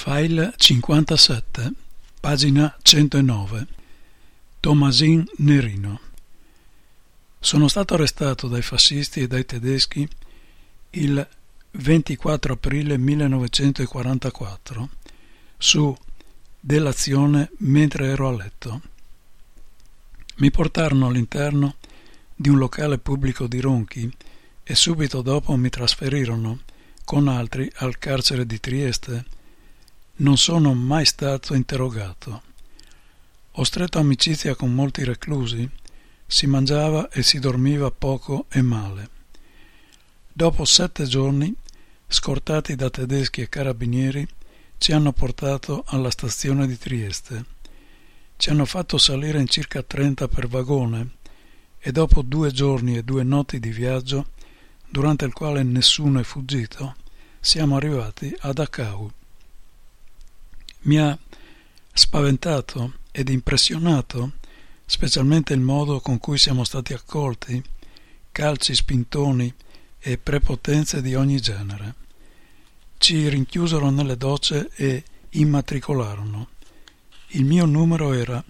File 57, pagina 109. Tomasin Nerino. Sono stato arrestato dai fascisti e dai tedeschi il 24 aprile 1944 su delazione mentre ero a letto. Mi portarono all'interno di un locale pubblico di Ronchi e subito dopo mi trasferirono con altri al carcere di Trieste. Non sono mai stato interrogato. Ho stretto amicizia con molti reclusi, si mangiava e si dormiva poco e male. Dopo 7 giorni, scortati da tedeschi e carabinieri, ci hanno portato alla stazione di Trieste. Ci hanno fatto salire in circa 30 per vagone e dopo 2 giorni e 2 notti di viaggio, durante il quale nessuno è fuggito, siamo arrivati a Dachau. Mi ha spaventato ed impressionato specialmente il modo con cui siamo stati accolti, calci, spintoni e prepotenze di ogni genere. Ci rinchiusero nelle docce e immatricolarono. Il mio numero era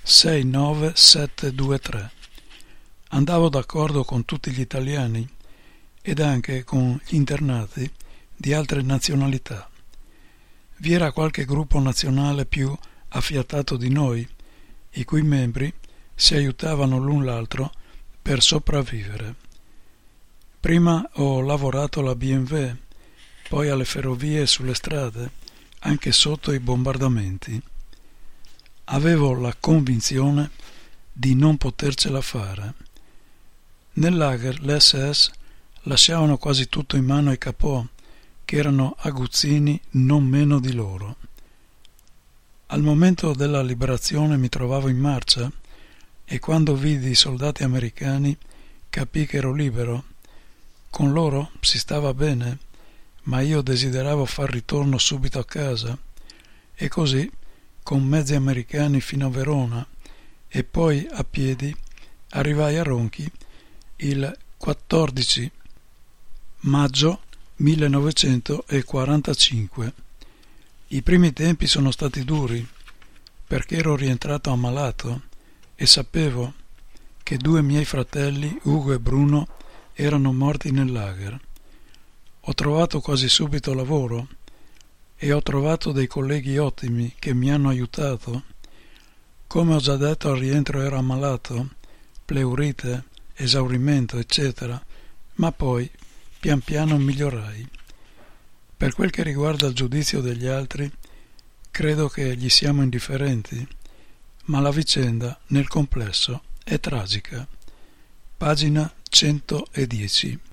69723. Andavo d'accordo con tutti gli italiani ed anche con gli internati di altre nazionalità. Vi era qualche gruppo nazionale più affiatato di noi, i cui membri si aiutavano l'un l'altro per sopravvivere. Prima ho lavorato alla BMW, poi alle ferrovie e sulle strade, anche sotto i bombardamenti. Avevo la convinzione di non potercela fare. Nel lager le SS lasciavano quasi tutto in mano ai capò, che erano aguzzini non meno di loro. Al momento della liberazione mi trovavo in marcia e quando vidi i soldati americani capii che ero libero. Con loro si stava bene, ma io desideravo far ritorno subito a casa e così, con mezzi americani fino a Verona e poi a piedi, arrivai a Ronchi il 14 maggio 1945. I primi tempi sono stati duri perché ero rientrato ammalato e sapevo che 2 miei fratelli, Ugo e Bruno, erano morti nel lager. Ho trovato quasi subito lavoro e ho trovato dei colleghi ottimi che mi hanno aiutato. Come ho già detto, al rientro ero ammalato, pleurite, esaurimento, eccetera, ma poi pian piano migliorai. Per quel che riguarda il giudizio degli altri, credo che gli siamo indifferenti, ma la vicenda nel complesso è tragica. Pagina 110.